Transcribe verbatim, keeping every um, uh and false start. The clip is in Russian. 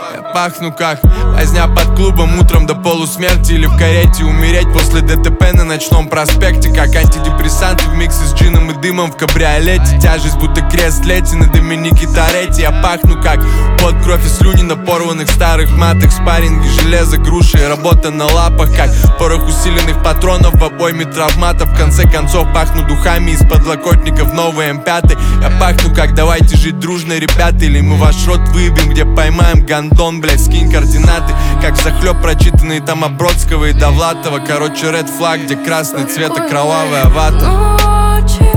Я пахну как возня под клубом утром до полусмерти. Или в карете умереть после ДТП на ночном проспекте. Как антидепрессанты в миксе с джином и дымом в кабриолете. Тяжесть будто крест лети на Доминике Торетти. Я пахну как под кровь и слюни на порванных старых матах. Спарринги, железо, груши и работа на лапах. Как порох усиленных патронов в обойме травматов. В конце концов пахну духами из подлокотников новый эм пять. Я пахну как давайте жить дружно, ребята. Или мы ваш рот выебем, где поймаем гандон. Блять, скинь координаты. Как захлеб прочитанные там Бродского и Довлатова. Короче, ред флаг, где красный цвет и кровавая вата.